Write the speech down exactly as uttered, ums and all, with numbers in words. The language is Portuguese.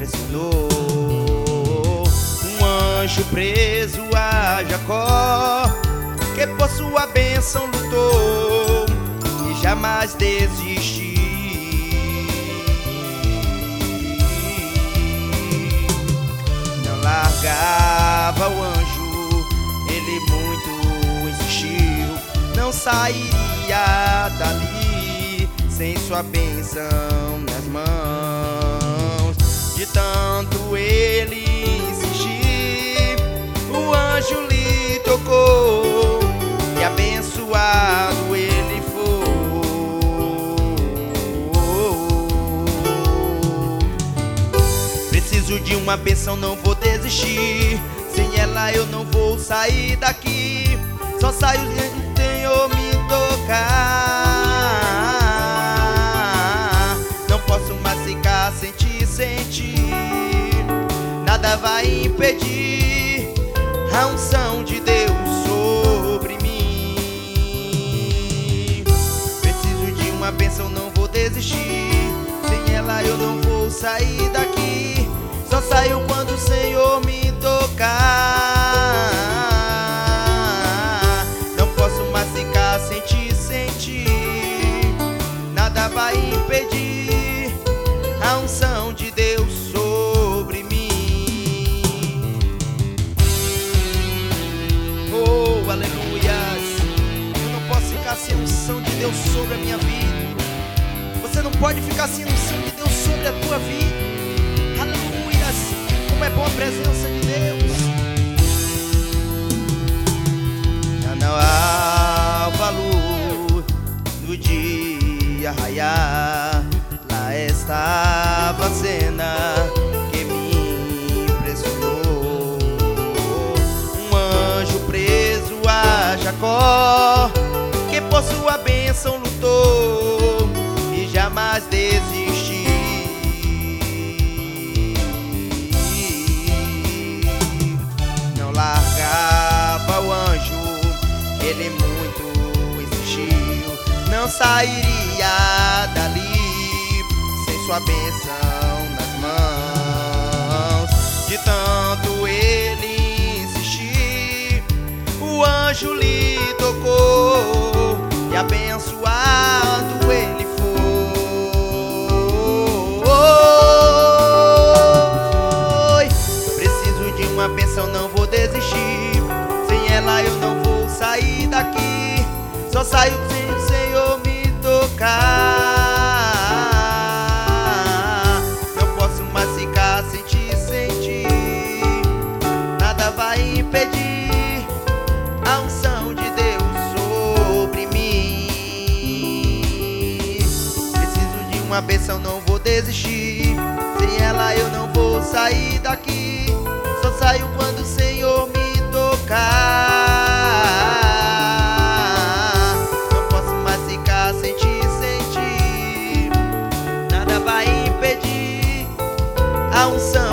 impressionou. Um anjo preso a Jacó, que por sua bênção lutou e jamais desistiu. Não largava o anjo, ele muito insistiu. Não sairia dali sem sua bênção nas mãos. De tanto ele insistir, o anjo lhe tocou e abençoado ele foi. Preciso de uma bênção, não vou desistir. Sem ela eu não vou sair daqui. Só saio se o Senhor me tocar. Não posso mais ficar sem te sentir. Nada vai impedir a unção de Deus sobre mim. Preciso de uma bênção, não vou desistir. Sem ela eu não vou sair daqui. Só saio quando o Senhor me tocar. Não posso mais ficar sem te sentir. Nada vai impedir a unção de Deus sobre mim. Oh, aleluias. Eu não posso ficar sem a unção de Deus sobre a minha vida. Você não pode ficar sem a unção de Deus sobre a tua vida. Aleluias. Como é boa a presença de Deus. Já não há valor do dia raiar. Lá estava a cena que me impressionou. Um anjo preso a Jacó, que por sua bênção lutou e jamais desistiu. Largava o anjo, ele muito insistiu. Não sairia dali sem sua bênção nas mãos. De tanto ele insistir, o anjo lhe tocou e abençoado ele foi. Preciso de uma bênção, não vou desistir. Sem ela eu não vou sair daqui. Só saio se o Senhor me tocar. Não posso mais ficar sem te sentir. Nada vai impedir a unção de Deus sobre mim. Preciso de uma bênção, não vou desistir. Sem ela eu não vou sair daqui. Só saio quando o Senhor me tocar. Não posso mais ficar sem te sentir. Nada vai impedir a unção